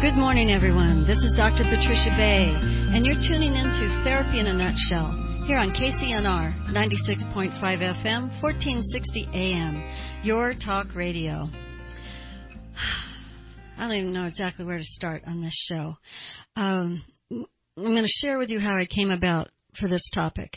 Good morning, everyone. This is Dr. Patricia Bay, and you're tuning into Therapy in a Nutshell here on KCNR 96.5 FM, 1460 AM, your talk radio. I don't even know exactly where to start on this show. I'm going to share with you how I came about for this topic.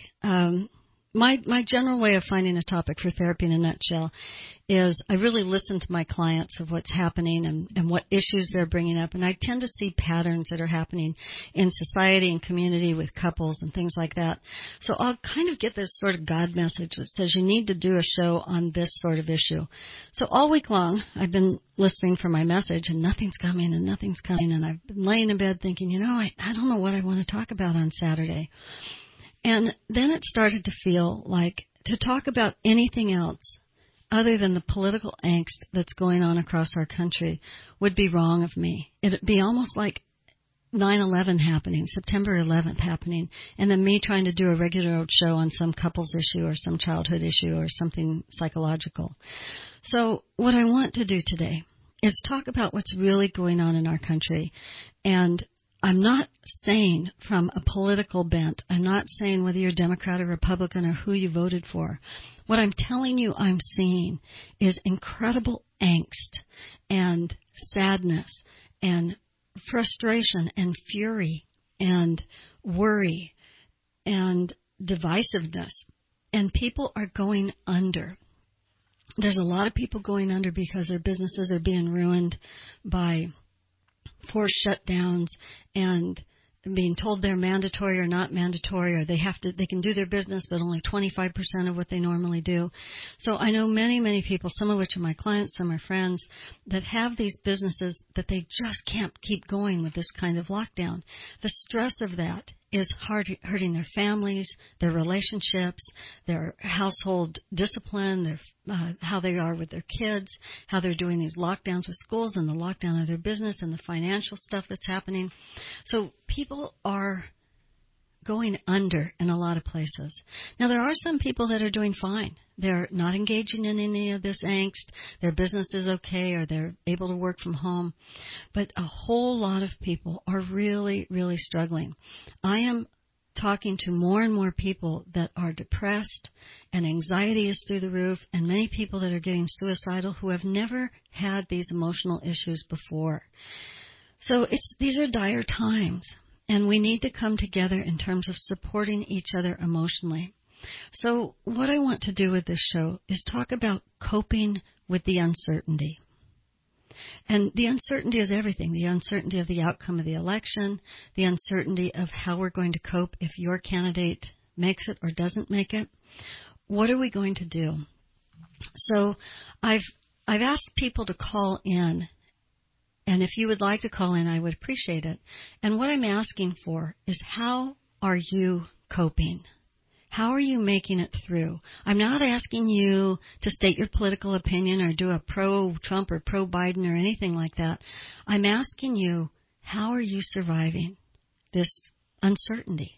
My general way of finding a topic for Therapy in a Nutshell is I really listen to my clients of what's happening and what issues they're bringing up. And I tend to see patterns that are happening in society and community with couples and things like that. So I'll kind of get this sort of God message that says you need to do a show on this sort of issue. So all week long, I've been listening for my message, and nothing's coming and nothing's coming. And I've been laying in bed thinking, I don't know what I want to talk about on Saturday. And then it started to feel like to talk about anything else other than the political angst that's going on across our country would be wrong of me. It'd be almost like 9/11 happening, September 11th happening, and then me trying to do a regular old show on some couples issue or some childhood issue or something psychological. So what I want to do today is talk about what's really going on in our country. And I'm not saying from a political bent. I'm not saying whether you're Democrat or Republican or who you voted for. What I'm telling you I'm seeing is incredible angst and sadness and frustration and fury and worry and divisiveness. And people are going under. There's a lot of people going under because their businesses are being ruined by forced shutdowns and being told they're mandatory or not mandatory, or they can do their business but only 25% of what they normally do. So I know many people, some of which are my clients, some are friends, that have these businesses that they just can't keep going with this kind of lockdown. The stress of that is hurting their families, their relationships, their household discipline, their how they are with their kids, how they're doing these lockdowns with schools and the lockdown of their business and the financial stuff that's happening. So people are going under in a lot of places. Now, there are some people that are doing fine. They're not engaging in any of this angst. Their business is okay, or they're able to work from home. But a whole lot of people are really, really struggling. I am talking to more and more people that are depressed, and anxiety is through the roof, and many people that are getting suicidal who have never had these emotional issues before. So these are dire times, and we need to come together in terms of supporting each other emotionally. So what I want to do with this show is talk about coping with the uncertainty. And the uncertainty is everything. The uncertainty of the outcome of the election, the uncertainty of how we're going to cope if your candidate makes it or doesn't make it. What are we going to do? So I've asked people to call in, and if you would like to call in, I would appreciate it. And what I'm asking for is, how are you coping? How are you making it through? I'm not asking you to state your political opinion or do a pro-Trump or pro-Biden or anything like that. I'm asking you, how are you surviving this uncertainty?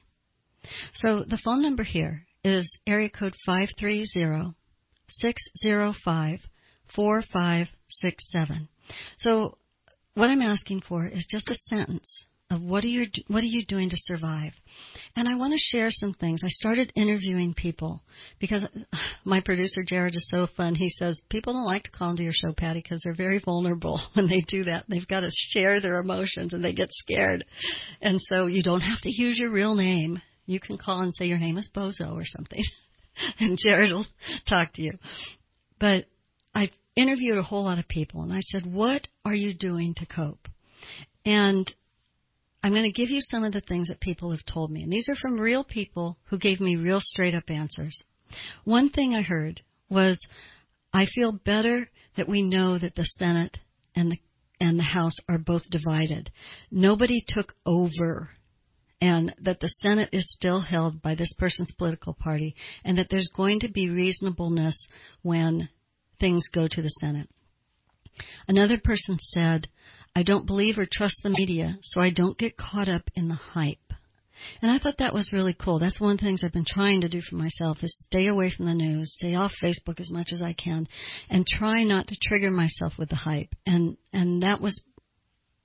So the phone number here is area code 530-605-4567. So what I'm asking for is just a sentence of what are you doing to survive? And I want to share some things. I started interviewing people because my producer, Jared, is so fun. He says, people don't like to call into your show, Patty, because they're very vulnerable when they do that. They've got to share their emotions and they get scared. And so you don't have to use your real name. You can call and say your name is Bozo or something, and Jared will talk to you. But I interviewed a whole lot of people, and I said, what are you doing to cope? And I'm going to give you some of the things that people have told me. And these are from real people who gave me real straight-up answers. One thing I heard was, I feel better that we know that the Senate and the House are both divided. Nobody took over, and that the Senate is still held by this person's political party, and that there's going to be reasonableness when things go to the Senate. Another person said, I don't believe or trust the media, so I don't get caught up in the hype. And I thought that was really cool. That's one of the things I've been trying to do for myself, is stay away from the news, stay off Facebook as much as I can, and try not to trigger myself with the hype. And that was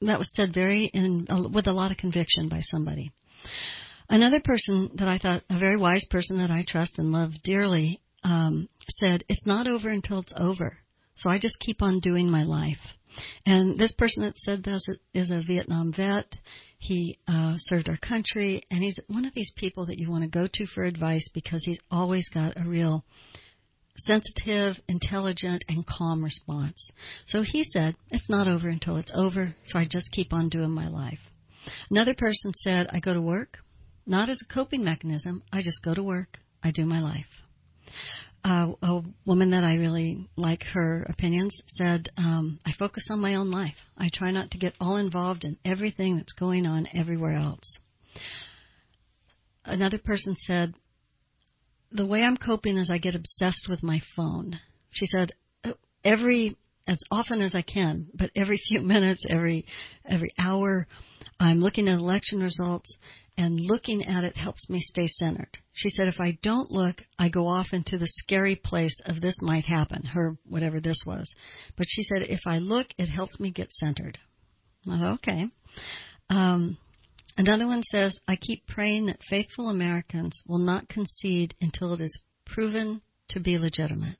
that was said with a lot of conviction by somebody. Another person that I thought, a very wise person that I trust and love dearly, said, "It's not over until it's over. So I just keep on doing my life." And this person that said this is a Vietnam vet. He served our country, and he's one of these people that you want to go to for advice because he's always got a real sensitive, intelligent, and calm response. So he said, "It's not over until it's over, so I just keep on doing my life." Another person said, "I go to work, not as a coping mechanism. I just go to work. I do my life." A woman that I really like her opinions said, "I focus on my own life. I try not to get all involved in everything that's going on everywhere else." Another person said, "The way I'm coping is I get obsessed with my phone." She said, as often as I can, but every few minutes, every hour, I'm looking at election results, and looking at it helps me stay centered. She said, if I don't look, I go off into the scary place of this might happen, her whatever this was. But she said, if I look, it helps me get centered. I thought, okay. Another one says, "I keep praying that faithful Americans will not concede until it is proven to be legitimate."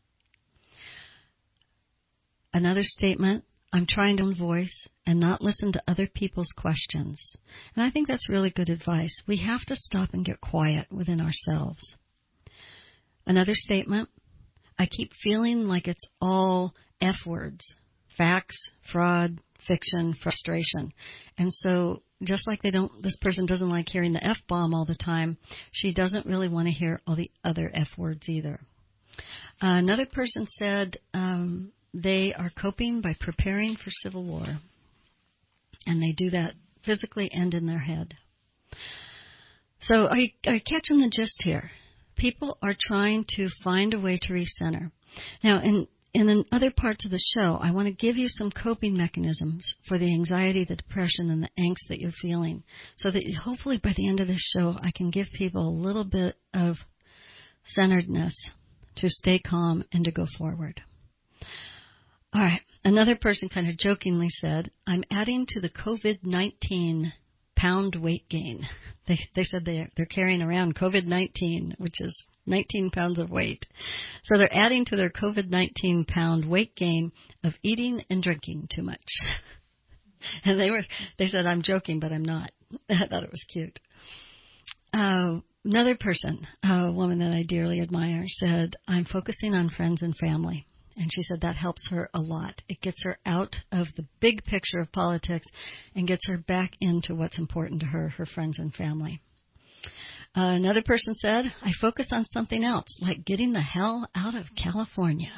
Another statement, "I'm trying to own voice and not listen to other people's questions." And I think that's really good advice. We have to stop and get quiet within ourselves. Another statement, "I keep feeling like it's all F words, facts, fraud, fiction, frustration." And so just like this person doesn't like hearing the F-bomb all the time, she doesn't really want to hear all the other F words either. Another person said they are coping by preparing for civil war. And they do that physically and in their head. So are you catching the gist here? People are trying to find a way to recenter. Now, in other parts of the show, I want to give you some coping mechanisms for the anxiety, the depression, and the angst that you're feeling, so that hopefully by the end of this show, I can give people a little bit of centeredness to stay calm and to go forward. All right. Another person kind of jokingly said, "I'm adding to the COVID-19 pound weight gain." They said they're carrying around COVID-19, which is 19 pounds of weight. So they're adding to their COVID-19 pound weight gain of eating and drinking too much. And they said, "I'm joking, but I'm not." I thought it was cute. Another person, a woman that I dearly admire, said, "I'm focusing on friends and family." And she said that helps her a lot. It gets her out of the big picture of politics and gets her back into what's important to her, her friends and family. Another person said, "I focus on something else, like getting the hell out of California."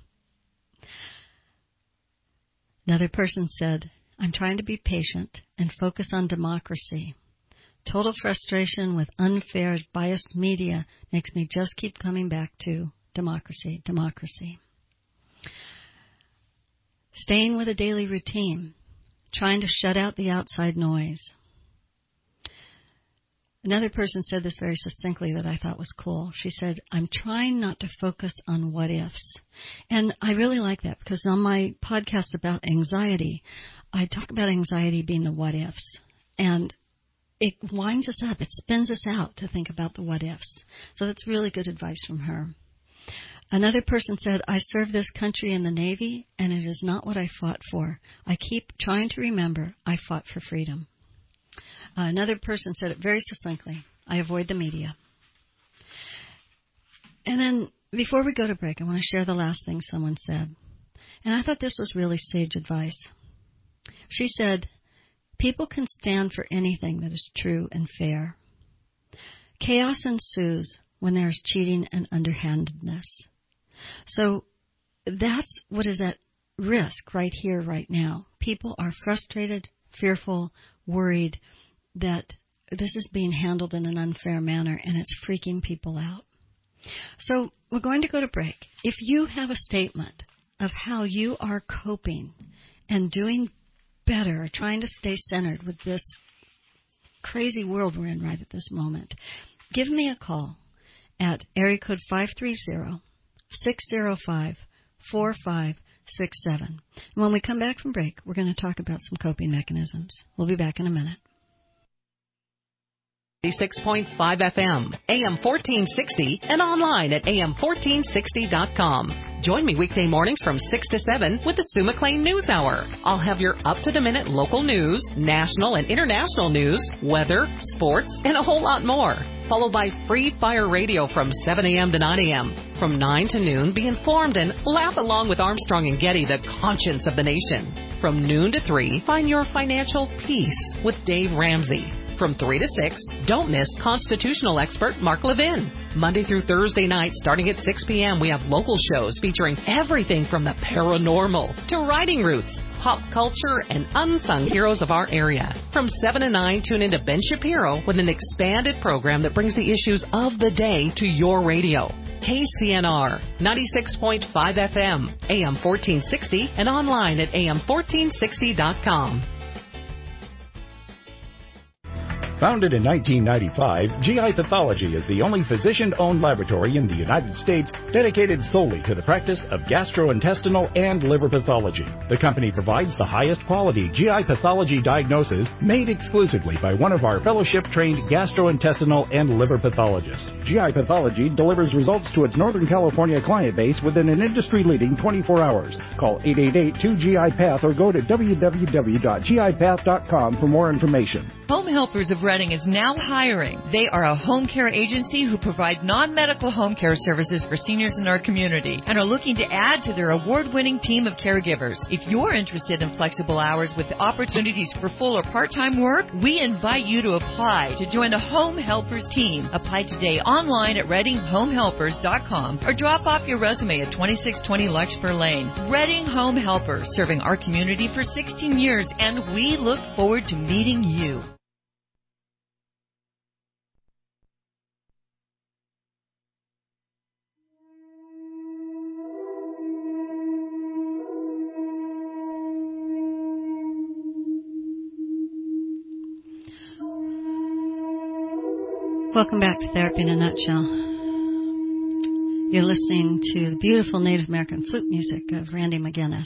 Another person said, "I'm trying to be patient and focus on democracy. Total frustration with unfair, biased media makes me just keep coming back to democracy, democracy." Staying with a daily routine, trying to shut out the outside noise. Another person said this very succinctly that I thought was cool. She said, "I'm trying not to focus on what ifs." And I really like that because on my podcast about anxiety, I talk about anxiety being the what ifs. And it winds us up. It spins us out to think about the what ifs. So that's really good advice from her. Another person said, "I serve this country in the Navy, and it is not what I fought for. I keep trying to remember I fought for freedom." Another person said it very succinctly, "I avoid the media." And then before we go to break, I want to share the last thing someone said. And I thought this was really sage advice. She said, "People can stand for anything that is true and fair. Chaos ensues when there is cheating and underhandedness." So that's what is at risk right here, right now. People are frustrated, fearful, worried that this is being handled in an unfair manner, and it's freaking people out. So we're going to go to break. If you have a statement of how you are coping and doing better, or trying to stay centered with this crazy world we're in right at this moment, give me a call at area code 530-605-4567. And when we come back from break, we're going to talk about some coping mechanisms. We'll be back in a minute. 96.5 FM, AM 1460, and online at am1460.com. Join me weekday mornings from 6 to 7 with the Sue McLean News Hour. I'll have your up-to-the-minute local news, national and international news, weather, sports, and a whole lot more. Followed by Free Fire Radio from 7 a.m. to 9 a.m. From 9 to noon, be informed and laugh along with Armstrong and Getty, the conscience of the nation. From noon to 3, find your financial peace with Dave Ramsey. From 3 to 6, don't miss constitutional expert Mark Levin. Monday through Thursday night, starting at 6 p.m., we have local shows featuring everything from the paranormal to riding routes, pop culture, and unsung heroes of our area. From 7 to 9, tune into Ben Shapiro with an expanded program that brings the issues of the day to your radio. KCNR, 96.5 FM, AM 1460, and online at am1460.com. Founded in 1995, GI Pathology is the only physician-owned laboratory in the United States dedicated solely to the practice of gastrointestinal and liver pathology. The company provides the highest quality GI pathology diagnosis made exclusively by one of our fellowship-trained gastrointestinal and liver pathologists. GI Pathology delivers results to its Northern California client base within an industry-leading 24 hours. Call 888-2GI-PATH or go to www.gipath.com for more information. Home Helpers of Reading is now hiring. They are a home care agency who provide non-medical home care services for seniors in our community and are looking to add to their award-winning team of caregivers. If you're interested in flexible hours with opportunities for full or part-time work, we invite you to apply to join the Home Helpers team. Apply today online at ReadingHomeHelpers.com or drop off your resume at 2620 Larkspur Lane. Reading Home Helpers, serving our community for 16 years, and we look forward to meeting you. Welcome back to Therapy in a Nutshell. You're listening to the beautiful Native American flute music of Randy McGinnis.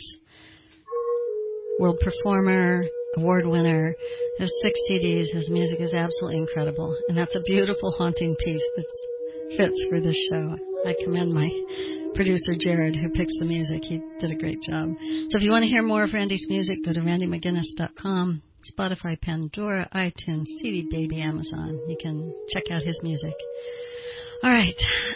World performer, award winner, has 6 CDs. His music is absolutely incredible. And that's a beautiful, haunting piece that fits for this show. I commend my producer, Jared, who picks the music. He did a great job. So if you want to hear more of Randy's music, go to randymcginnis.com. Spotify, Pandora, iTunes, CD Baby, Amazon. You can check out his music. All right.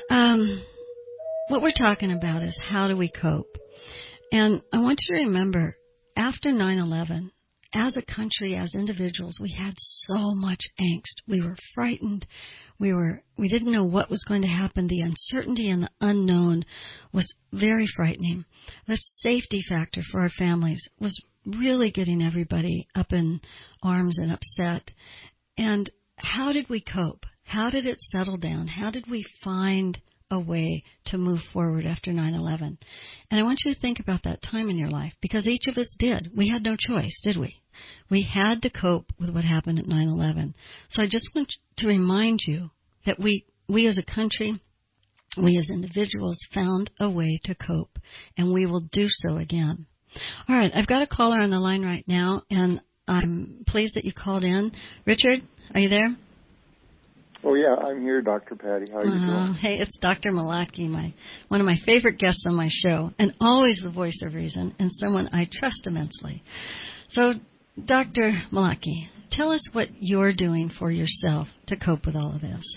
What we're talking about is how do we cope? And I want you to remember, after 9/11, as a country, as individuals, we had so much angst. We were frightened. We didn't know what was going to happen. The uncertainty and the unknown was very frightening. The safety factor for our families was really getting everybody up in arms and upset. And how did we cope? How did it settle down? How did we find a way to move forward after 9/11? And I want you to think about that time in your life, because each of us did. We had no choice, did we? We had to cope with what happened at 9/11. So I just want to remind you that we as a country, we as individuals found a way to cope, and we will do so again. All right, I've got a caller on the line right now, and I'm pleased that you called in. Richard, are you there? Oh, yeah, I'm here, Dr. Patty. How are you doing? Hey, it's Dr. Malaki, one of my favorite guests on my show, and always the voice of reason, and someone I trust immensely. So, Dr. Malaki, tell us what you're doing for yourself to cope with all of this.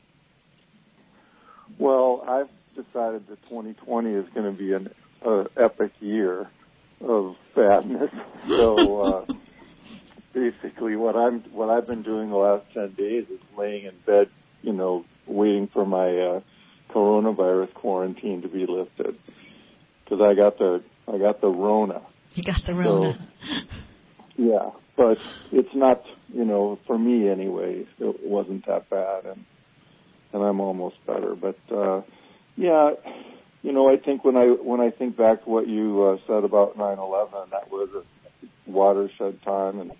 Well, I've decided that 2020 is going to be an epic year of sadness. So basically what I've been doing the last 10 days is laying in bed, waiting for my coronavirus quarantine to be lifted, because I got the Rona. You got the Rona. So, yeah, but it's not, for me anyway, it wasn't that bad, and I'm almost better. But yeah. I think when I think back to what you said about 9/11, that was a watershed time, and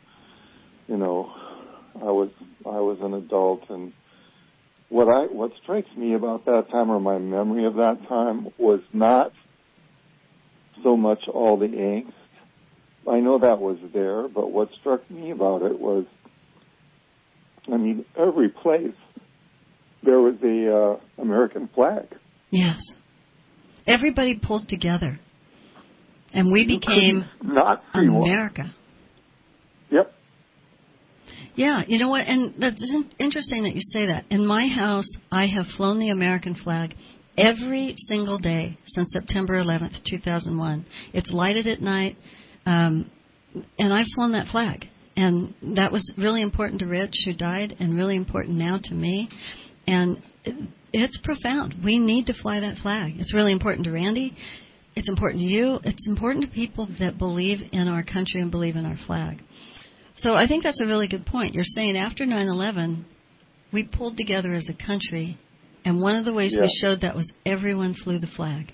I was an adult, and what strikes me about that time, or my memory of that time, was not so much all the angst. I know that was there, but what struck me about it was, I mean, every place there was a American flag. Yes. Everybody pulled together. And we became not America. One. Yep. Yeah, you know what? And that's interesting that you say that. In my house, I have flown the American flag every single day since September 11th, 2001. It's lighted at night, and I've flown that flag. And that was really important to Rich, who died, and really important now to me. And it's profound. We need to fly that flag. It's really important to Randy. It's important to you. It's important to people that believe in our country and believe in our flag. So I think that's a really good point. You're saying after 9/11, we pulled together as a country, and one of the ways we showed that was everyone flew the flag.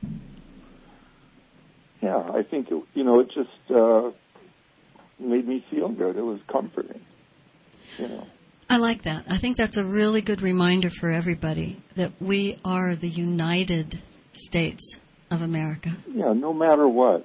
Yeah, I think, it just made me feel good. It was comforting, I like that. I think that's a really good reminder for everybody that we are the United States of America. Yeah, no matter what.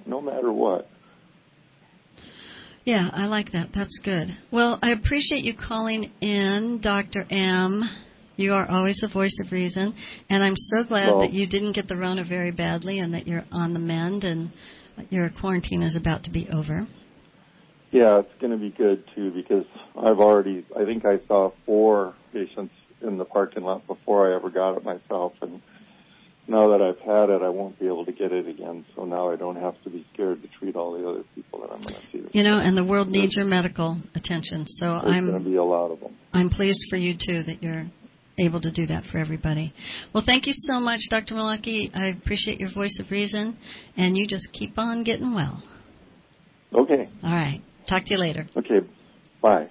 Yeah, I like that. That's good. Well, I appreciate you calling in, Dr. M. You are always the voice of reason, and I'm so glad that you didn't get the Rona very badly and that you're on the mend and your quarantine is about to be over. Yeah, it's going to be good, too, because I think I saw 4 patients in the parking lot before I ever got it myself, and now that I've had it, I won't be able to get it again, so now I don't have to be scared to treat all the other people that I'm going to see. And the world needs your medical attention, so There's going to be a lot of them. I'm pleased for you, too, that you're able to do that for everybody. Well, thank you so much, Dr. Malaki. I appreciate your voice of reason, and you just keep on getting well. Okay. All right. Talk to you later. Okay. Bye.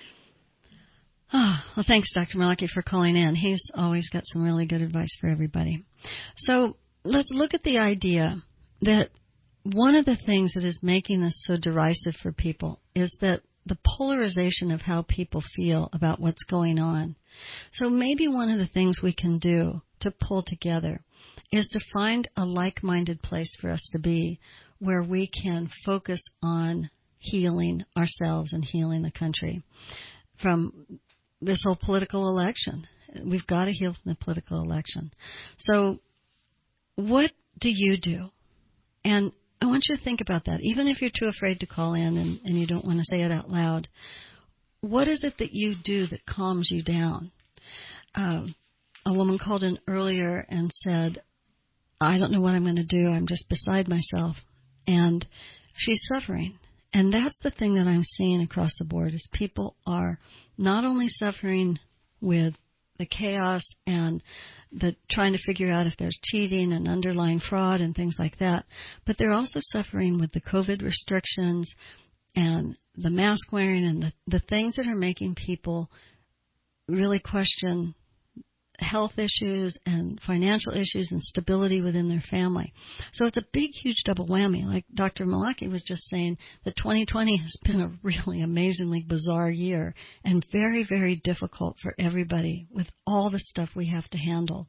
Well, thanks, Dr. Malaki, for calling in. He's always got some really good advice for everybody. So let's look at the idea that one of the things that is making this so derisive for people is that the polarization of how people feel about what's going on. So maybe one of the things we can do to pull together is to find a like-minded place for us to be where we can focus on healing ourselves and healing the country from this whole political election. We've got to heal from the political election. So what do you do? And I want you to think about that. Even if you're too afraid to call in and you don't want to say it out loud, what is it that you do that calms you down? A woman called in earlier and said, I don't know what I'm going to do. I'm just beside myself. And she's suffering. And that's the thing that I'm seeing across the board is people are not only suffering with the chaos and the trying to figure out if there's cheating and underlying fraud and things like that, but they're also suffering with the COVID restrictions and the mask wearing and the things that are making people really question health issues and financial issues and stability within their family. So it's a big, huge double whammy. Like Dr. Malaki was just saying, that 2020 has been a really amazingly bizarre year and very, very difficult for everybody with all the stuff we have to handle.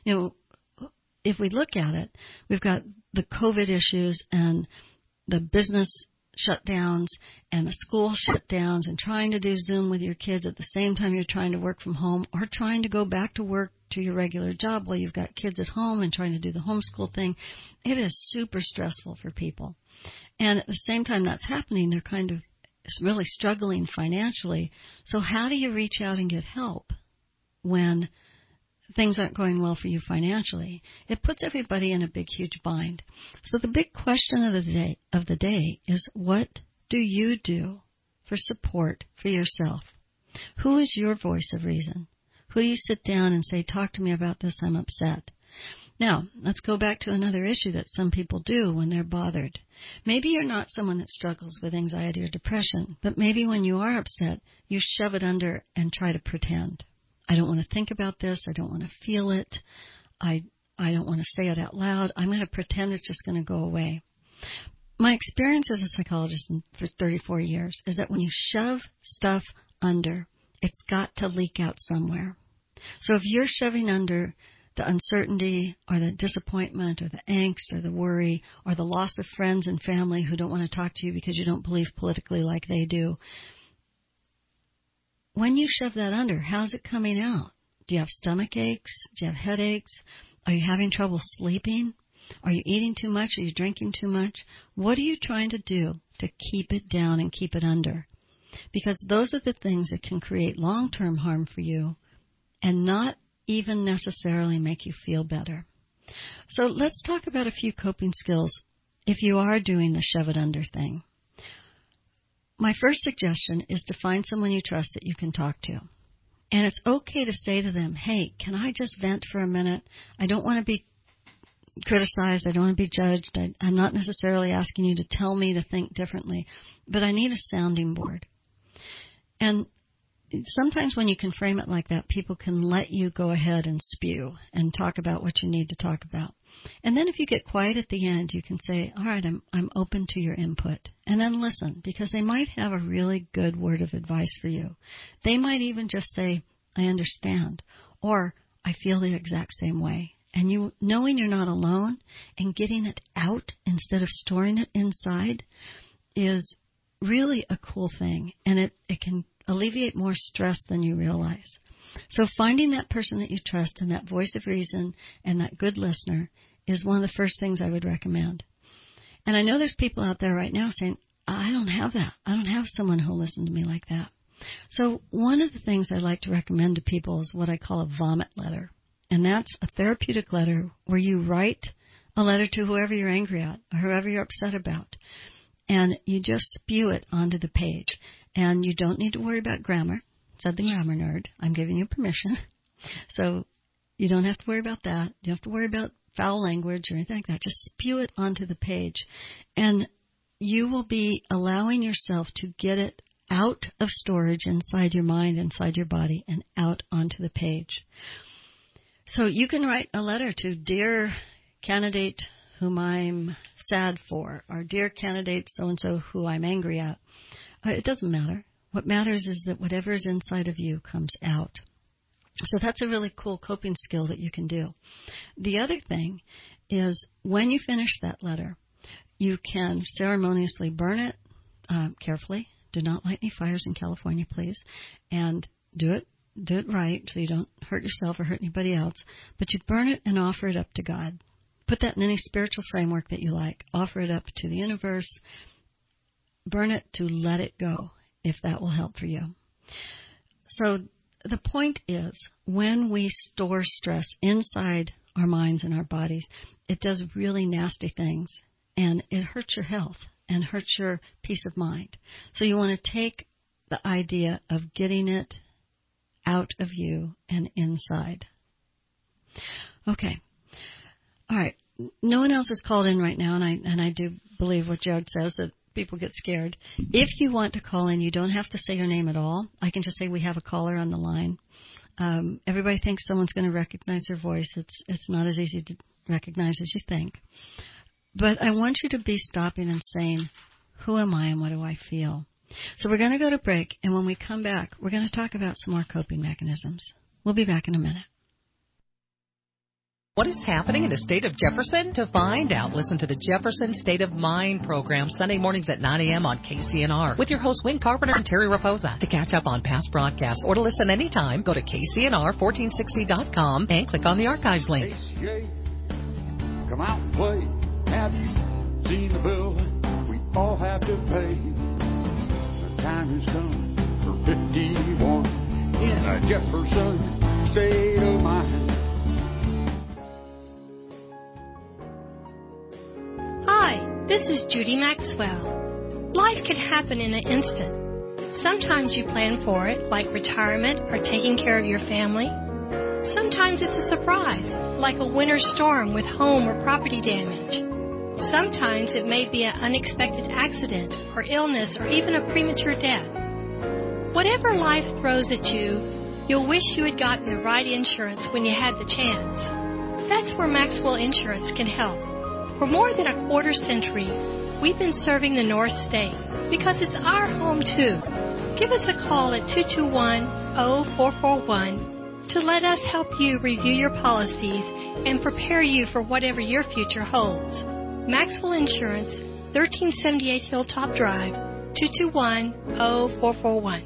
If we look at it, we've got the COVID issues and the business shutdowns and the school shutdowns and trying to do Zoom with your kids at the same time you're trying to work from home or trying to go back to work to your regular job while you've got kids at home and trying to do the homeschool thing. It is super stressful for people. And at the same time that's happening, they're kind of really struggling financially. So how do you reach out and get help when things aren't going well for you financially? It puts everybody in a big, huge bind. So the big question of the day is, what do you do for support for yourself? Who is your voice of reason? Who do you sit down and say, talk to me about this, I'm upset? Now, let's go back to another issue that some people do when they're bothered. Maybe you're not someone that struggles with anxiety or depression, but maybe when you are upset, you shove it under and try to pretend. I don't want to think about this. I don't want to feel it. I don't want to say it out loud. I'm going to pretend it's just going to go away. My experience as a psychologist for 34 years is that when you shove stuff under, it's got to leak out somewhere. So if you're shoving under the uncertainty or the disappointment or the angst or the worry or the loss of friends and family who don't want to talk to you because you don't believe politically like they do. When you shove that under, how's it coming out? Do you have stomach aches? Do you have headaches? Are you having trouble sleeping? Are you eating too much? Are you drinking too much? What are you trying to do to keep it down and keep it under? Because those are the things that can create long-term harm for you and not even necessarily make you feel better. So let's talk about a few coping skills if you are doing the shove it under thing. My first suggestion is to find someone you trust that you can talk to. And it's okay to say to them, hey, can I just vent for a minute? I don't want to be criticized. I don't want to be judged. I'm not necessarily asking you to tell me to think differently, but I need a sounding board. And sometimes when you can frame it like that, people can let you go ahead and spew and talk about what you need to talk about. And then if you get quiet at the end, you can say, all right, I'm open to your input. And then listen, because they might have a really good word of advice for you. They might even just say, I understand, or I feel the exact same way. And you knowing you're not alone and getting it out instead of storing it inside is really a cool thing. And it can alleviate more stress than you realize. So finding that person that you trust and that voice of reason and that good listener is one of the first things I would recommend. And I know there's people out there right now saying, I don't have that. I don't have someone who'll listen to me like that. So one of the things I like to recommend to people is what I call a vomit letter. And that's a therapeutic letter where you write a letter to whoever you're angry at or whoever you're upset about. And you just spew it onto the page. And you don't need to worry about grammar. Said the grammar nerd. I'm giving you permission. So you don't have to worry about that. You don't have to worry about foul language or anything like that. Just spew it onto the page. And you will be allowing yourself to get it out of storage inside your mind, inside your body, and out onto the page. So you can write a letter to Dear Candidate whom I'm sad for, or Dear Candidate so-and-so who I'm angry at. It doesn't matter. What matters is that whatever's inside of you comes out. So that's a really cool coping skill that you can do. The other thing is when you finish that letter, you can ceremoniously burn it carefully. Do not light any fires in California, please. And do it right so you don't hurt yourself or hurt anybody else. But you burn it and offer it up to God. Put that in any spiritual framework that you like. Offer it up to the universe. Burn it to let it go, if that will help for you. So the point is, when we store stress inside our minds and our bodies, it does really nasty things, and it hurts your health and hurts your peace of mind. So you want to take the idea of getting it out of you and inside. Okay. All right. No one else is called in right now, and I do believe what Jared says, that people get scared. If you want to call in, you don't have to say your name at all. I can just say we have a caller on the line. Everybody thinks someone's going to recognize their voice. It's not as easy to recognize as you think. But I want you to be stopping and saying, who am I and what do I feel? So we're going to go to break, and when we come back, we're going to talk about some more coping mechanisms. We'll be back in a minute. What is happening in the state of Jefferson? To find out, listen to the Jefferson State of Mind program Sunday mornings at 9 a.m. on KCNR with your hosts Wayne Carpenter and Terry Raposa. To catch up on past broadcasts or to listen anytime, go to KCNR1460.com and click on the archives link. ACA, come out and play. Have you seen the bill we all have to pay? The time has come for 51 in a Jefferson State of Mind. Hi, this is Judy Maxwell. Life can happen in an instant. Sometimes you plan for it, like retirement or taking care of your family. Sometimes it's a surprise, like a winter storm with home or property damage. Sometimes it may be an unexpected accident or illness or even a premature death. Whatever life throws at you, you'll wish you had gotten the right insurance when you had the chance. That's where Maxwell Insurance can help. For more than a quarter century, we've been serving the North State because it's our home too. Give us a call at 221-0441 to let us help you review your policies and prepare you for whatever your future holds. Maxwell Insurance, 1378 Hilltop Drive, 221-0441.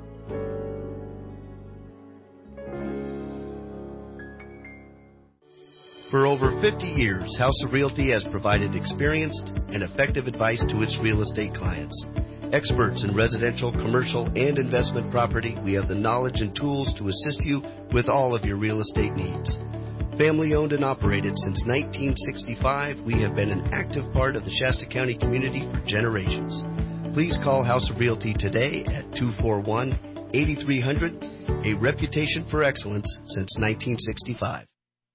For over 50 years, House of Realty has provided experienced and effective advice to its real estate clients. Experts in residential, commercial, and investment property, we have the knowledge and tools to assist you with all of your real estate needs. Family owned and operated since 1965, we have been an active part of the Shasta County community for generations. Please call House of Realty today at 241-8300, a reputation for excellence since 1965.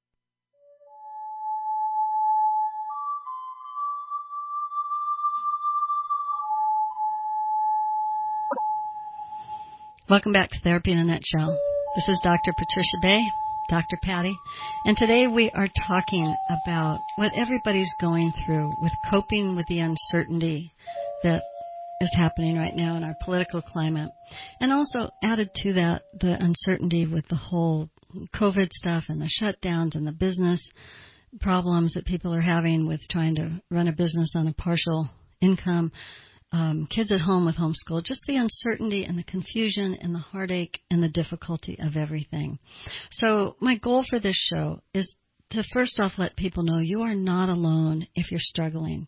Welcome back to Therapy in a Nutshell. This is Dr. Patricia Bay, Dr. Patty, and today we are talking about what everybody's going through with coping with the uncertainty that is happening right now in our political climate. And also added to that, the uncertainty with the whole COVID stuff and the shutdowns and the business problems that people are having with trying to run a business on a partial income. Kids at home with homeschool, just the uncertainty and the confusion and the heartache and the difficulty of everything. So my goal for this show is to first off let people know you are not alone if you're struggling.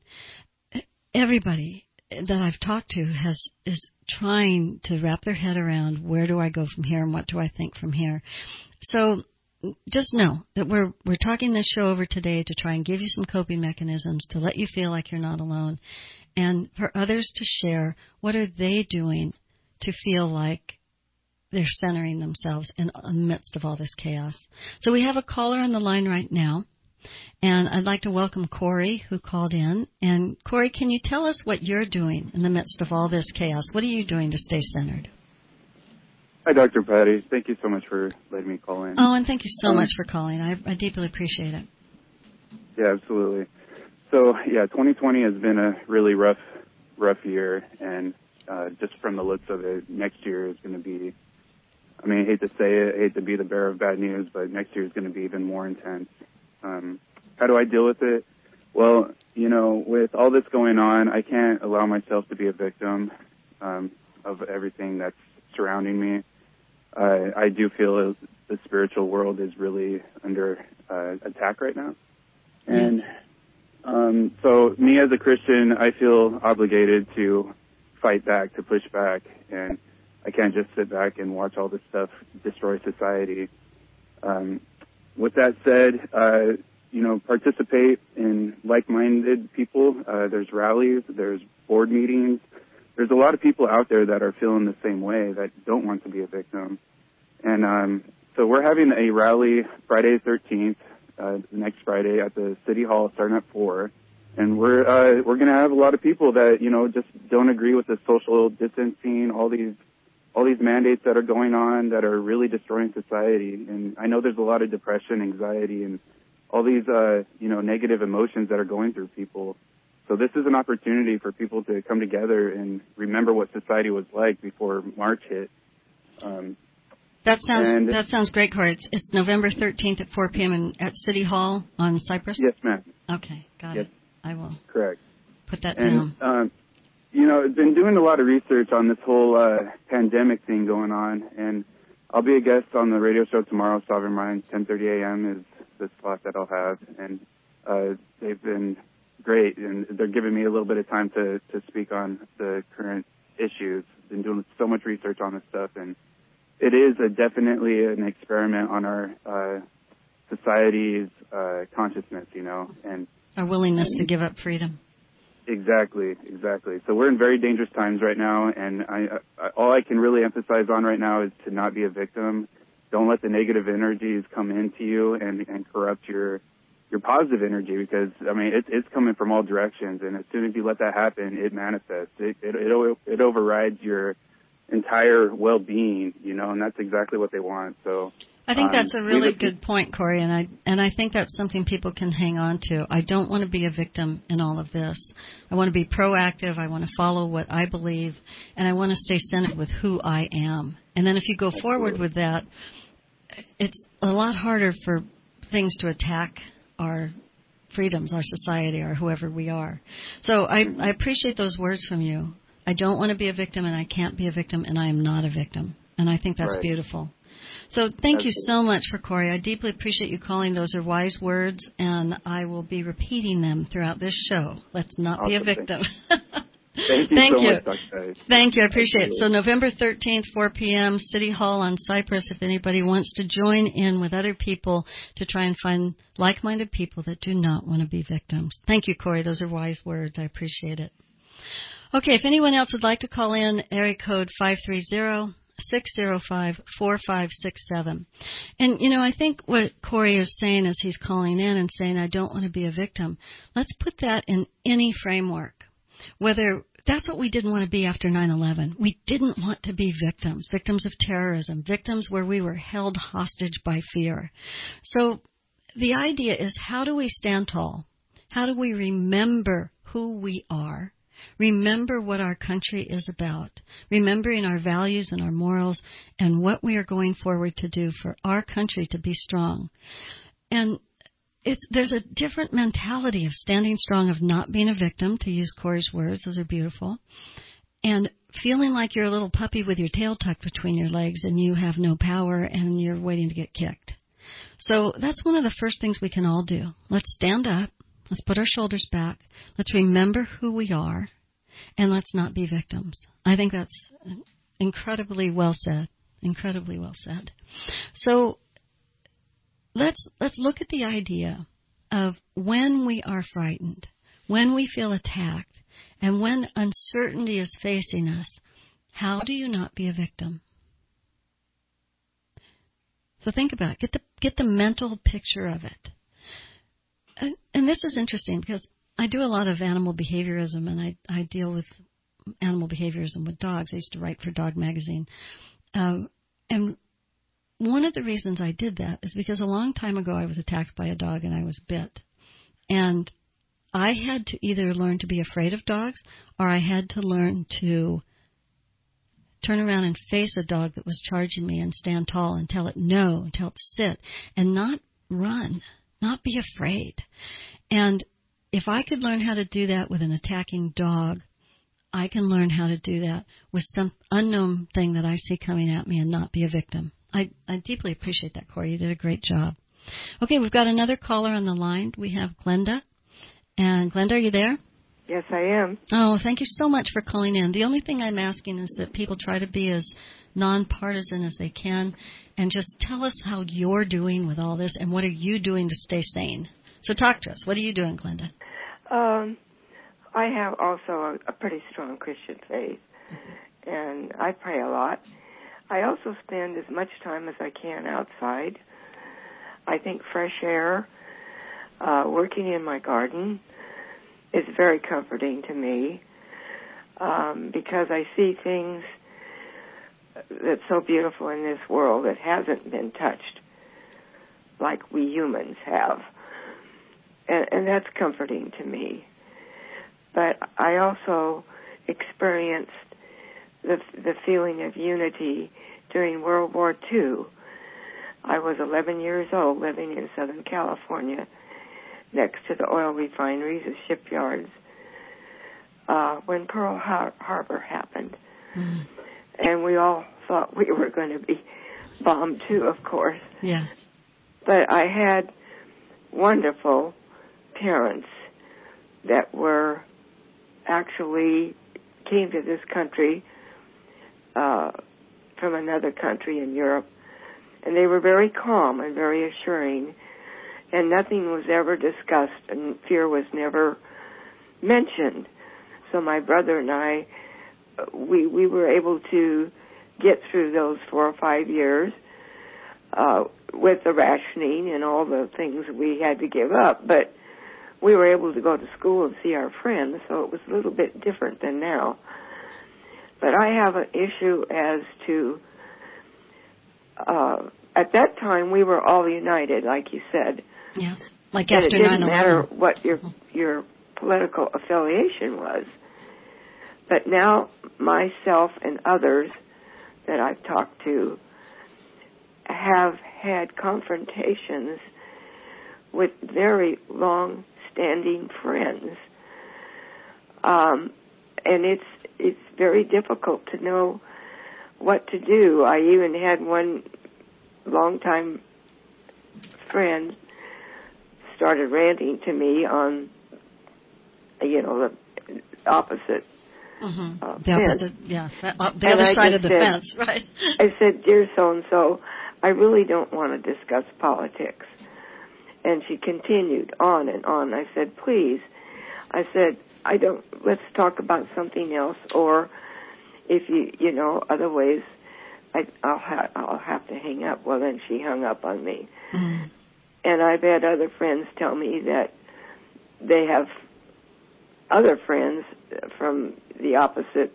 Everybody that I've talked to is trying to wrap their head around where do I go from here and what do I think from here. So just know that we're talking this show over today to try and give you some coping mechanisms to let you feel like you're not alone, and for others to share what are they doing to feel like they're centering themselves in the midst of all this chaos. So we have a caller on the line right now, and I'd like to welcome Corey, who called in. And Corey, can you tell us what you're doing in the midst of all this chaos? What are you doing to stay centered? Hi, Dr. Patty. Thank you so much for letting me call in. Oh, and thank you so much for calling. I deeply appreciate it. Yeah, absolutely. So, 2020 has been a really rough year, and just from the looks of it, next year is going to be, I hate to say it, I hate to be the bearer of bad news, but next year is going to be even more intense. How do I deal with it? Well, with all this going on, I can't allow myself to be a victim of everything that's surrounding me. I do feel the spiritual world is really under attack right now. And yes. So me as a Christian, I feel obligated to fight back, to push back, and I can't just sit back and watch all this stuff destroy society. With that said, participate in like-minded people. There's rallies, there's board meetings. There's a lot of people out there that are feeling the same way, that don't want to be a victim. And so we're having a rally Friday 13th, next Friday at the City Hall starting at 4. And we're going to have a lot of people that, just don't agree with the social distancing, all these mandates that are going on that are really destroying society. And I know there's a lot of depression, anxiety, and all these, negative emotions that are going through people. So this is an opportunity for people to come together and remember what society was like before March hit. That sounds great, Corey. It's November 13th at 4 p.m. at City Hall on Cypress? Yes, ma'am. Okay, got it. I will Correct. Put that down. I've been doing a lot of research on this whole pandemic thing going on, and I'll be a guest on the radio show tomorrow, Sovereign Minds, 10:30 a.m. is the slot that I'll have, and they've been great, and they're giving me a little bit of time to speak on the current issues. Been doing so much research on this stuff, and it is definitely an experiment on our society's consciousness, and our willingness to give up freedom. Exactly. So we're in very dangerous times right now, and all I can really emphasize on right now is to not be a victim. Don't let the negative energies come into you and corrupt your positive energy, because it's coming from all directions, and as soon as you let that happen, it manifests. It overrides your entire well-being, and that's exactly what they want. So I think that's a really good point, Corey, and I think that's something people can hang on to. I don't want to be a victim in all of this. I want to be proactive. I want to follow what I believe, and I want to stay centered with who I am. And then if you go forward with that, it's a lot harder for things to attack our freedoms, our society, or whoever we are. So I appreciate those words from you. I don't want to be a victim, and I can't be a victim, and I am not a victim. And I think that's beautiful. So thank you so much for Corey. I deeply appreciate you calling. Those are wise words, and I will be repeating them throughout this show. Let's not be a victim. Thank you so much, Dr. Thank you. I appreciate it. So November 13th, 4 p.m., City Hall on Cypress, if anybody wants to join in with other people to try and find like-minded people that do not want to be victims. Thank you, Corey. Those are wise words. I appreciate it. Okay, if anyone else would like to call in, area code 530-605-4567. And, you know, I think what Corey is saying as he's calling in and saying, I don't want to be a victim, let's put that in any framework. Whether that's what we didn't want to be after 9/11. We didn't want to be victims of terrorism, victims where we were held hostage by fear. So the idea is, how do we stand tall? How do we remember who we are? Remember what our country is about, remembering our values and our morals and what we are going forward to do for our country to be strong. And there's a different mentality of standing strong, of not being a victim, to use Corey's words. Those are beautiful. And feeling like you're a little puppy with your tail tucked between your legs and you have no power and you're waiting to get kicked. So that's one of the first things we can all do. Let's stand up. Let's put our shoulders back. Let's remember who we are. And let's not be victims. I think that's incredibly well said. Incredibly well said. So let's look at the idea of when we are frightened, when we feel attacked, and when uncertainty is facing us. How do you not be a victim? So think about it. Get the mental picture of it. And this is interesting because I do a lot of animal behaviorism, and I deal with animal behaviorism with dogs. I used to write for Dog Magazine. And one of the reasons I did that is because a long time ago I was attacked by a dog and I was bit. And I had to either learn to be afraid of dogs, or I had to learn to turn around and face a dog that was charging me and stand tall and tell it no, and tell it to sit, and not run, not be afraid. And if I could learn how to do that with an attacking dog, I can learn how to do that with some unknown thing that I see coming at me and not be a victim. I deeply appreciate that, Corey. You did a great job. Okay, we've got another caller on the line. We have Glenda. And Glenda, are you there? Yes, I am. Oh, thank you so much for calling in. The only thing I'm asking is that people try to be as nonpartisan as they can and just tell us how you're doing with all this and what are you doing to stay sane. So talk to us. What are you doing, Glenda? I have also a pretty strong Christian faith, and I pray a lot. I also spend as much time as I can outside. I think fresh air, working in my garden is very comforting to me because I see things that's so beautiful in this world that hasn't been touched like we humans have. And that's comforting to me. But I also experienced the feeling of unity during World War II. I was 11 years old, living in Southern California, next to the oil refineries, the shipyards, when Pearl Harbor happened. Mm. And we all thought we were going to be bombed too, of course. Yes. But I had wonderful parents that were actually came to this country from another country in Europe, and they were very calm and very assuring, and nothing was ever discussed, and fear was never mentioned. So my brother and I, we were able to get through those 4 or 5 years with the rationing and all the things we had to give up, but we were able to go to school and see our friends, so it was a little bit different than now. But I have an issue as to, at that time we were all united, like you said. Yes, like after 9/11. It didn't matter what your political affiliation was. But now myself and others that I've talked to have had confrontations with very long-standing friends, and it's very difficult to know what to do. I even had one longtime friend started ranting to me on, the opposite. Mm-hmm. The opposite, yeah. The other side of the fence, right? I said, "Dear so-and-so, I really don't want to discuss politics." And she continued on and on. I said, "Please," I said, let's talk about something else, or if other ways, I'll have to hang up. Well, then she hung up on me. Mm. And I've had other friends tell me that they have other friends from the opposite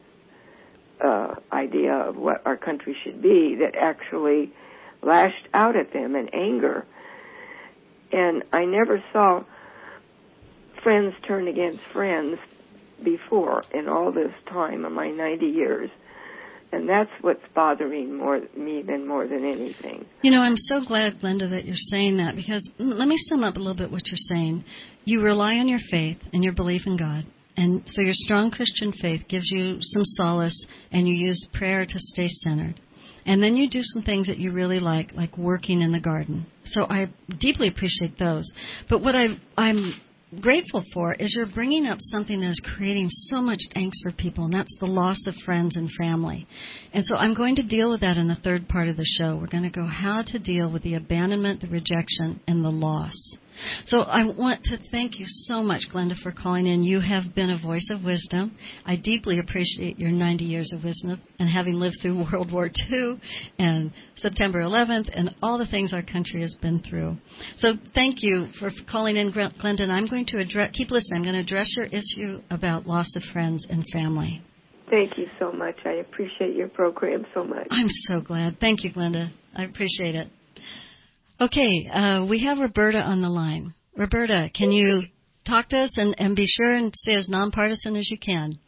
idea of what our country should be that actually lashed out at them in anger. And I never saw friends turn against friends before in all this time of my 90 years. And that's what's bothering me more than anything. I'm so glad, Glenda, that you're saying that, because let me sum up a little bit what you're saying. You rely on your faith and your belief in God. And so your strong Christian faith gives you some solace, and you use prayer to stay centered. And then you do some things that you really like working in the garden. So I deeply appreciate those. But what I'm grateful for is you're bringing up something that is creating so much angst for people, and that's the loss of friends and family. And so I'm going to deal with that in the third part of the show. We're going to go how to deal with the abandonment, the rejection, and the loss. So I want to thank you so much, Glenda, for calling in. You have been a voice of wisdom. I deeply appreciate your 90 years of wisdom and having lived through World War II and September 11th and all the things our country has been through. So thank you for calling in, Glenda. And I'm going to keep listening. I'm going to address your issue about loss of friends and family. Thank you so much. I appreciate your program so much. I'm so glad. Thank you, Glenda. I appreciate it. Okay, we have Roberta on the line. Roberta, can you talk to us and be sure and stay as nonpartisan as you can?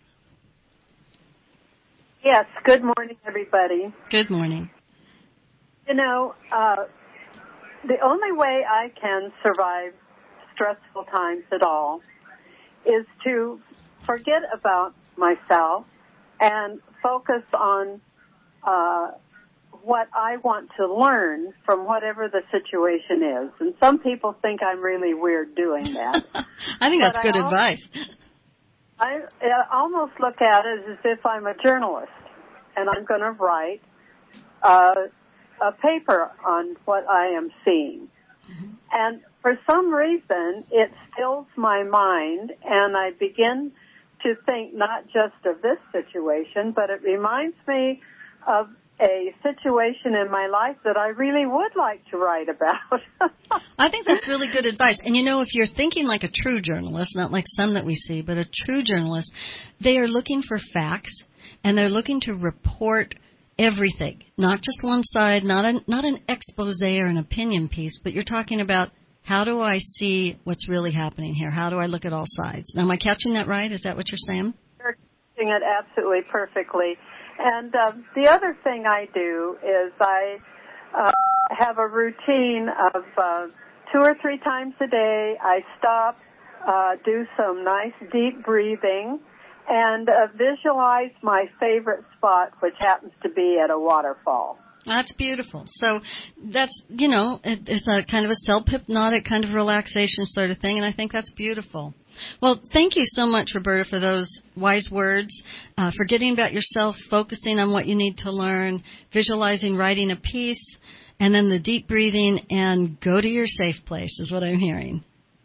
Yes, good morning, everybody. Good morning. The only way I can survive stressful times at all is to forget about myself and focus on what I want to learn from whatever the situation is. And some people think I'm really weird doing that. I think that's good advice. I almost look at it as if I'm a journalist, and I'm going to write a paper on what I am seeing. Mm-hmm. And for some reason, it fills my mind, and I begin to think not just of this situation, but it reminds me of a situation in my life that I really would like to write about. I think that's really good advice. And if you're thinking like a true journalist, not like some that we see, but a true journalist, they are looking for facts, and they're looking to report everything, not just one side, not an expose or an opinion piece, but you're talking about how do I see what's really happening here? How do I look at all sides? Now, am I catching that right? Is that what you're saying? You're catching it absolutely perfectly. And the other thing I do is I have a routine of 2 or 3 times a day. I stop, do some nice deep breathing, and visualize my favorite spot, which happens to be at a waterfall. That's beautiful. So that's, it's a kind of a self-hypnotic kind of relaxation sort of thing, and I think that's beautiful. Well, thank you so much, Roberta, for those wise words, forgetting about yourself, focusing on what you need to learn, visualizing writing a piece, and then the deep breathing, and go to your safe place is what I'm hearing.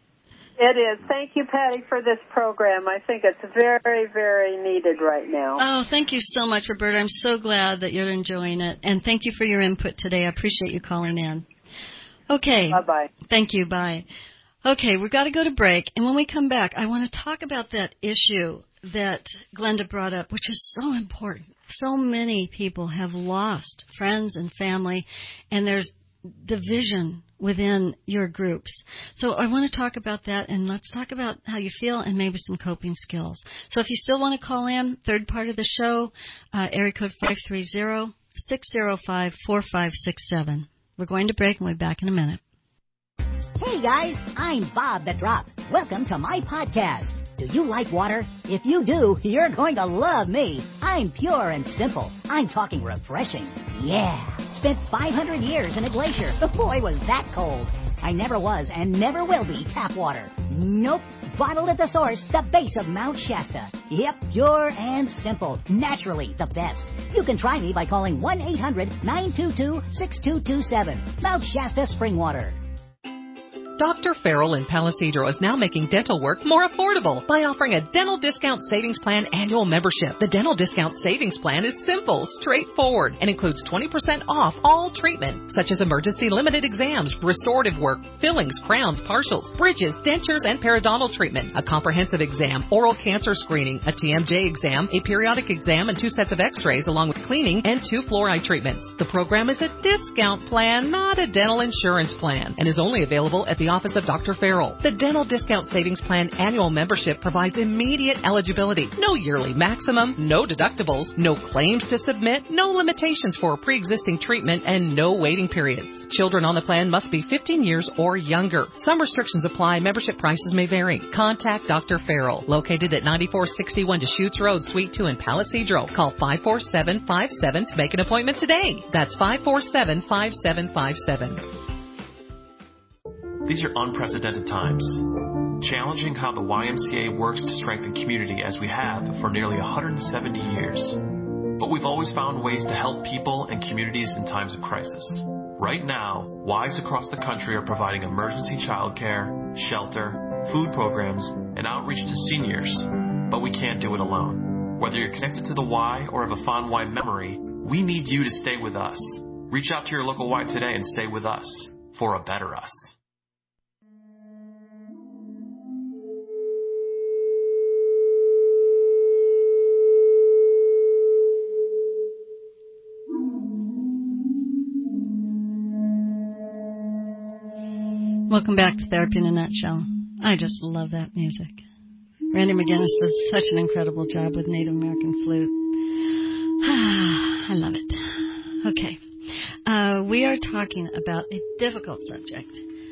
It is. Thank you, Patty, for this program. I think it's very, very needed right now. Oh, thank you so much, Roberta. I'm so glad that you're enjoying it, and thank you for your input today. I appreciate you calling in. Okay. Bye-bye. Thank you. Bye. Okay, we've got to go to break, and when we come back, I want to talk about that issue that Glenda brought up, which is so important. So many people have lost friends and family, and there's division within your groups. So I want to talk about that, and let's talk about how you feel and maybe some coping skills. So if you still want to call in, third part of the show, area code 530-605-4567. We're going to break, and we'll be back in a minute. Hey, guys, I'm Bob the Drop. Welcome to my podcast. Do you like water? If you do, you're going to love me. I'm pure and simple. I'm talking refreshing. Yeah. Spent 500 years in a glacier. Boy, was that cold. I never was and never will be tap water. Nope. Bottled at the source, the base of Mount Shasta. Yep, pure and simple. Naturally the best. You can try me by calling 1-800-922-6227. Mount Shasta Spring Water. Dr. Farrell in Palisadro is now making dental work more affordable by offering a Dental Discount Savings Plan annual membership. The Dental Discount Savings Plan is simple, straightforward, and includes 20% off all treatment, such as emergency limited exams, restorative work, fillings, crowns, partials, bridges, dentures, and periodontal treatment, a comprehensive exam, oral cancer screening, a TMJ exam, a periodic exam, and 2 sets of x-rays, along with cleaning and 2 fluoride treatments. The program is a discount plan, not a dental insurance plan, and is only available at the office of Dr. Farrell. The Dental Discount Savings Plan annual membership provides immediate eligibility, no yearly maximum, no deductibles, no claims to submit, no limitations for pre-existing treatment, and no waiting periods. Children on the plan must be 15 years or younger. Some restrictions apply. Membership prices may vary. Contact Dr. Farrell, located at 9461 Deschutes Road, Suite 2 in Palisadro. Call 547-57 to make an appointment today. That's 547-5757. These are unprecedented times, challenging how the YMCA works to strengthen community as we have for nearly 170 years. But we've always found ways to help people and communities in times of crisis. Right now, Ys across the country are providing emergency childcare, shelter, food programs, and outreach to seniors. But we can't do it alone. Whether you're connected to the Y or have a fond Y memory, we need you to stay with us. Reach out to your local Y today and stay with us for a better us. Welcome back to Therapy in a Nutshell. I just love that music. Randy McGinnis does such an incredible job with Native American flute. I love it. Okay. We are talking about a difficult subject.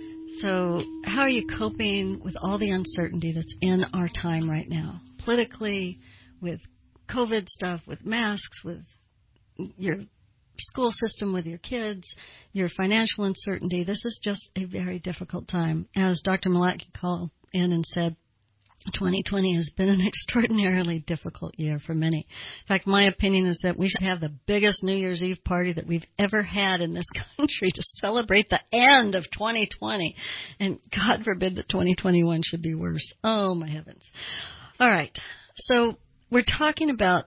So how are you coping with all the uncertainty that's in our time right now? Politically, with COVID stuff, with masks, with your school system, with your kids, your financial uncertainty. This is just a very difficult time. As Dr. Malatke called in and said, 2020 has been an extraordinarily difficult year for many. In fact, my opinion is that we should have the biggest New Year's Eve party that we've ever had in this country to celebrate the end of 2020. And God forbid that 2021 should be worse. Oh, my heavens. All right. So we're talking about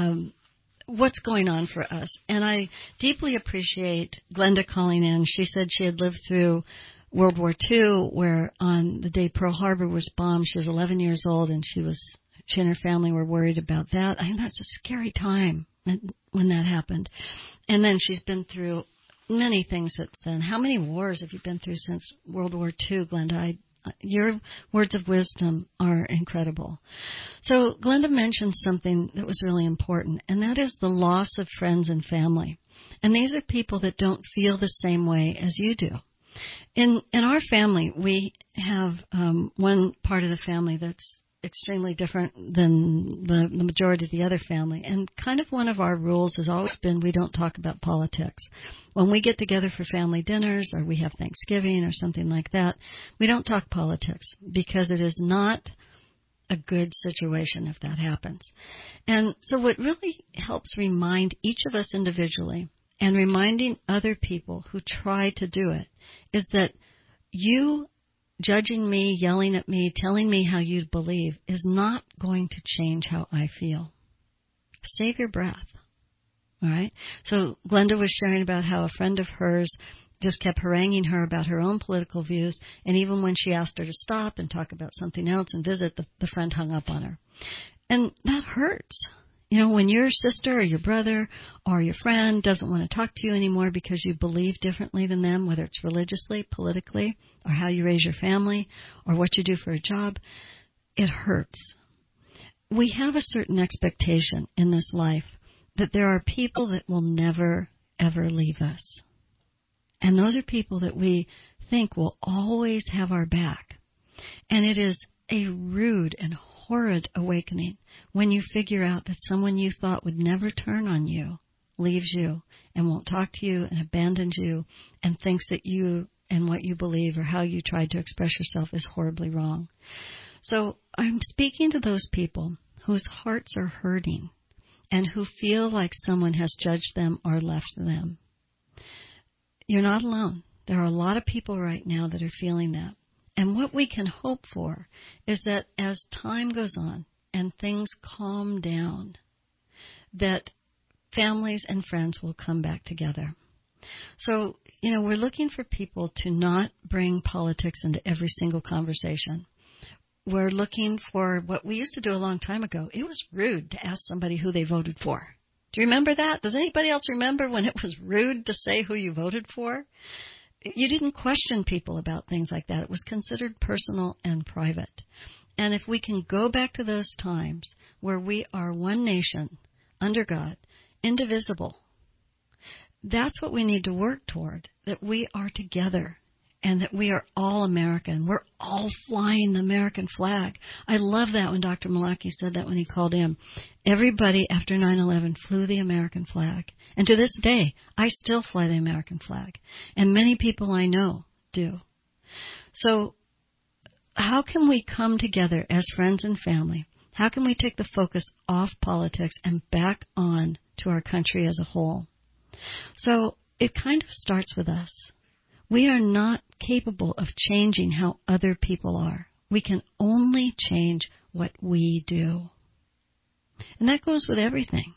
what's going on for us. And I deeply appreciate Glenda calling in. She said she had lived through World War II, where on the day Pearl Harbor was bombed, she was 11 years old, and she and her family were worried about that. I think that's a scary time when that happened. And then she's been through many things since then. How many wars have you been through since World War II, Glenda? Your words of wisdom are incredible. So Glenda mentioned something that was really important, and that is the loss of friends and family. And these are people that don't feel the same way as you do. In our family, we have one part of the family that's extremely different than the majority of the other family. And kind of one of our rules has always been we don't talk about politics. When we get together for family dinners or we have Thanksgiving or something like that, we don't talk politics because it is not a good situation if that happens. And so what really helps remind each of us individually and reminding other people who try to do it is that you judging me, yelling at me, telling me how you believe is not going to change how I feel. Save your breath. All right? So Glenda was sharing about how a friend of hers just kept haranguing her about her own political views, and even when she asked her to stop and talk about something else and visit, the friend hung up on her. And that hurts. You know, when your sister or your brother or your friend doesn't want to talk to you anymore because you believe differently than them, whether it's religiously, politically, or how you raise your family, or what you do for a job, it hurts. We have a certain expectation in this life that there are people that will never, ever leave us. And those are people that we think will always have our back. And it is a rude and horrid awakening when you figure out that someone you thought would never turn on you leaves you and won't talk to you and abandons you and thinks that you and what you believe or how you tried to express yourself is horribly wrong. So I'm speaking to those people whose hearts are hurting and who feel like someone has judged them or left them. You're not alone. There are a lot of people right now that are feeling that. And what we can hope for is that as time goes on and things calm down, that families and friends will come back together. So, we're looking for people to not bring politics into every single conversation. We're looking for what we used to do a long time ago. It was rude to ask somebody who they voted for. Do you remember that? Does anybody else remember when it was rude to say who you voted for? You didn't question people about things like that. It was considered personal and private. And if we can go back to those times where we are one nation, under God, indivisible, that's what we need to work toward, that we are together and that we are all American. We're all flying the American flag. I love that when Dr. Malaki said that when he called in. Everybody after 9/11 flew the American flag. And to this day, I still fly the American flag. And many people I know do. So how can we come together as friends and family? How can we take the focus off politics and back on to our country as a whole? So it kind of starts with us. We are not capable of changing how other people are. We can only change what we do. And that goes with everything.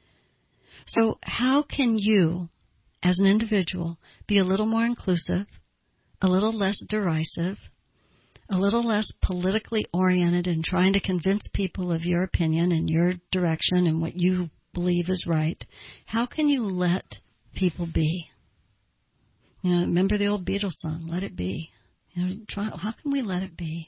So how can you, as an individual, be a little more inclusive, a little less derisive, a little less politically oriented in trying to convince people of your opinion and your direction and what you believe is right? How can you let people be? Remember the old Beatles song, Let It Be. How can we let it be?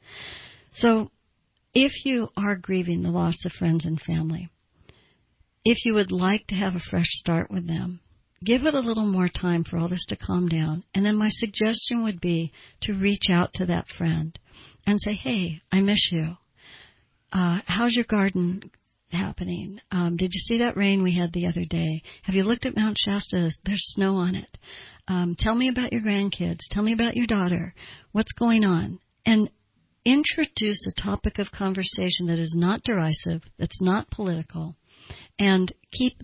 So if you are grieving the loss of friends and family, if you would like to have a fresh start with them, give it a little more time for all this to calm down. And then my suggestion would be to reach out to that friend and say, hey, I miss you. How's your garden happening? Did you see that rain we had the other day? Have you looked at Mount Shasta? There's snow on it. Tell me about your grandkids. Tell me about your daughter. What's going on? And introduce a topic of conversation that is not derisive, that's not political, and keep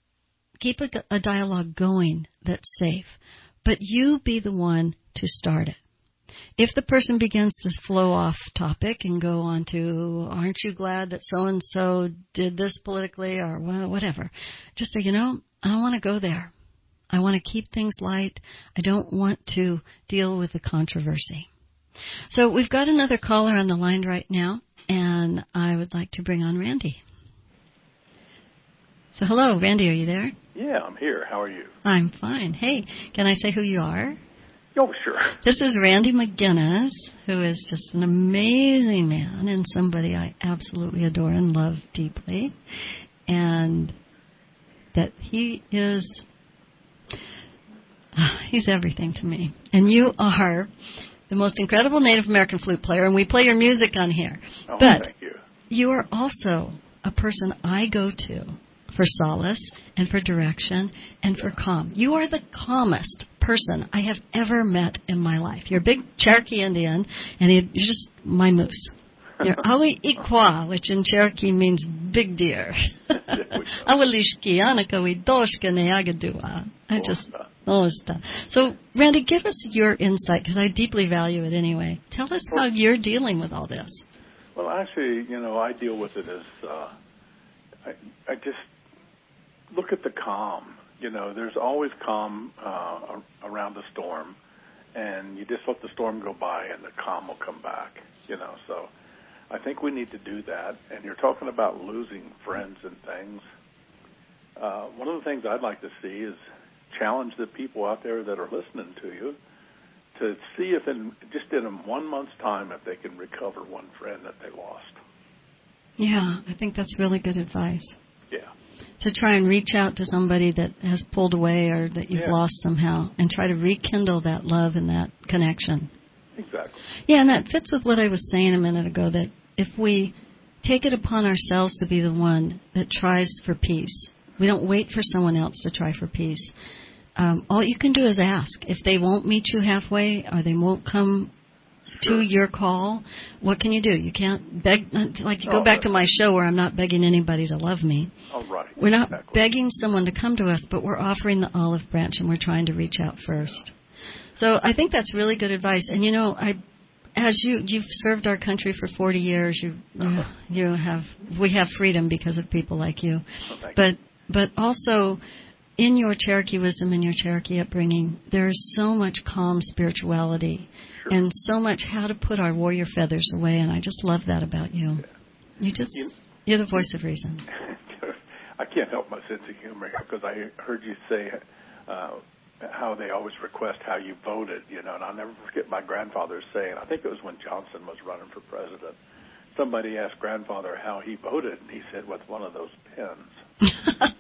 a dialogue going that's safe. But you be the one to start it. If the person begins to flow off topic and go on to, aren't you glad that so-and-so did this politically or whatever, just say, I don't want to go there. I want to keep things light. I don't want to deal with the controversy. So we've got another caller on the line right now, and I would like to bring on Randy. So hello, Randy, are you there? Yeah, I'm here. How are you? I'm fine. Hey, can I say who you are? Oh, sure. This is Randy McGinnis, who is just an amazing man and somebody I absolutely adore and love deeply. And that he's everything to me. And you are the most incredible Native American flute player, and we play your music on here. Oh, but thank you. You are also a person I go to for solace and for direction and for calm. You are the calmest person I have ever met in my life. You're a big Cherokee Indian, and you're just my moose. You're Awi Ikwa, which in Cherokee means big deer. Awalishki, Anakawi, Doshka, Neagadua. So, Randy, give us your insight, because I deeply value it anyway. Tell us how you're dealing with all this. Well, actually, I deal with it as I just look at the calm. There's always calm around the storm, and you just let the storm go by, and the calm will come back. So I think we need to do that. And you're talking about losing friends and things. One of the things I'd like to see is challenge the people out there that are listening to you to see if in 1 month's time if they can recover one friend that they lost. Yeah, I think that's really good advice. Yeah. to try and reach out to somebody that has pulled away or that you've lost somehow and try to rekindle that love and that connection. Exactly. Yeah, and that fits with what I was saying a minute ago, that if we take it upon ourselves to be the one that tries for peace, we don't wait for someone else to try for peace. All you can do is ask. If they won't meet you halfway or they won't come to your call, what can you do? You can't beg, like you go back to my show where I'm not begging anybody to love me. Oh, right. We're not begging someone to come to us, but we're offering the olive branch and we're trying to reach out first. So I think that's really good advice. And you know, as you've served our country for 40 years, we have freedom because of people like you. But also in your Cherokee wisdom and your Cherokee upbringing, there's so much calm spirituality and so much how to put our warrior feathers away, and I just love that about you. You're the voice of reason. I can't help my sense of humor because I heard you say how they always request how you voted, you know, and I'll never forget my grandfather saying, I think it was when Johnson was running for president, somebody asked grandfather how he voted, and he said, with one of those pens.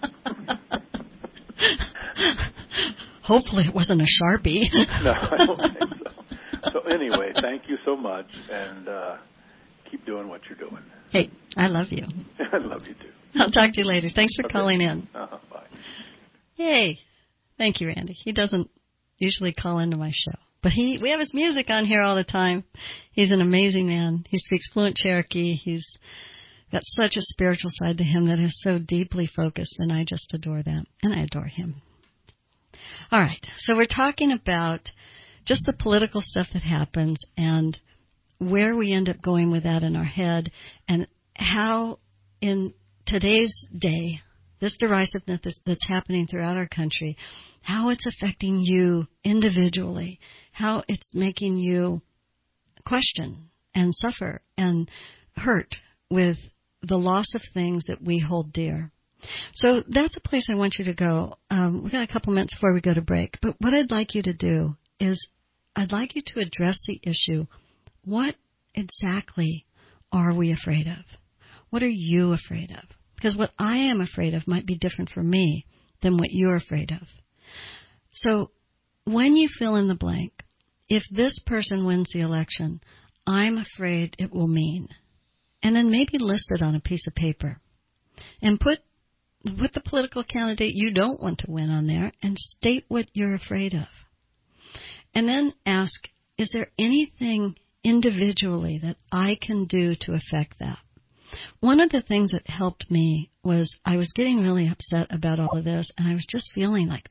Hopefully it wasn't a Sharpie. No, I don't think so. So anyway, thank you so much, and keep doing what you're doing. Hey, I love you. I love you, too. I'll talk to you later. Thanks for calling in. Bye. Yay. Thank you, Randy. He doesn't usually call into my show, but we have his music on here all the time. He's an amazing man. He speaks fluent Cherokee. He's got such a spiritual side to him that is so deeply focused, and I just adore that, and I adore him. All right, so we're talking about just the political stuff that happens and where we end up going with that in our head, and how in today's day, this derisiveness that's happening throughout our country, how it's affecting you individually, how it's making you question and suffer and hurt with the loss of things that we hold dear. So that's a place I want you to go. We've got a couple minutes before we go to break, but what I'd like you to do is I'd like you to address the issue, what exactly are we afraid of? What are you afraid of? Because what I am afraid of might be different for me than what you're afraid of. So when you fill in the blank, if this person wins the election, I'm afraid it will mean. And then maybe list it on a piece of paper. And put the political candidate you don't want to win on there and state what you're afraid of. And then ask, is there anything individually that I can do to affect that? One of the things that helped me was I was getting really upset about all of this, and I was just feeling like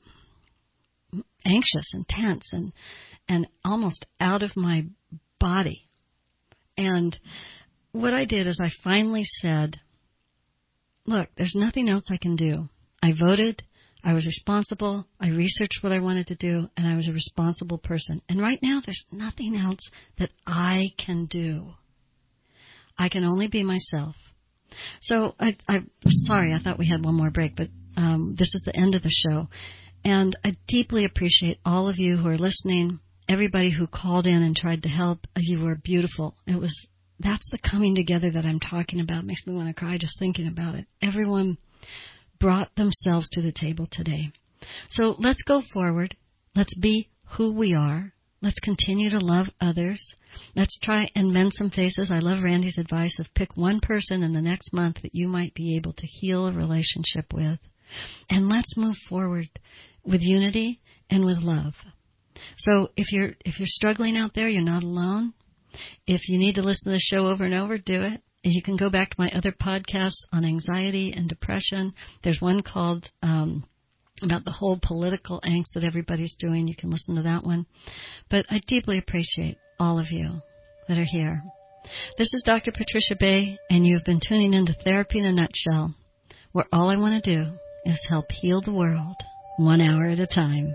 anxious and tense and almost out of my body. And what I did is I finally said, look, there's nothing else I can do. I voted, I was responsible, I researched what I wanted to do, and I was a responsible person. And right now there's nothing else that I can do. I can only be myself. So I'm sorry, I thought we had one more break, but this is the end of the show. And I deeply appreciate all of you who are listening, everybody who called in and tried to help. You were beautiful. That's the coming together that I'm talking about. It makes me want to cry just thinking about it. Everyone brought themselves to the table today. So let's go forward. Let's be who we are. Let's continue to love others. Let's try and mend some faces. I love Randy's advice of pick one person in the next month that you might be able to heal a relationship with. And let's move forward with unity and with love. So if you're struggling out there, you're not alone. If you need to listen to the show over and over, do it. And you can go back to my other podcasts on anxiety and depression. There's one called about the whole political angst that everybody's doing. You can listen to that one. But I deeply appreciate all of you that are here. This is Dr. Patricia Bay, and you've been tuning into Therapy in a Nutshell, where all I want to do is help heal the world 1 hour at a time.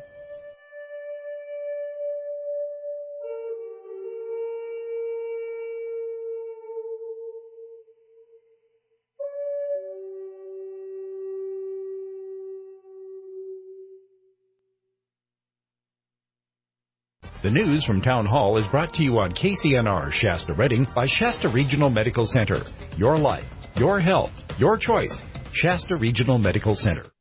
The news from Town Hall is brought to you on KCNR Shasta Redding by Shasta Regional Medical Center. Your life, your health, your choice. Shasta Regional Medical Center.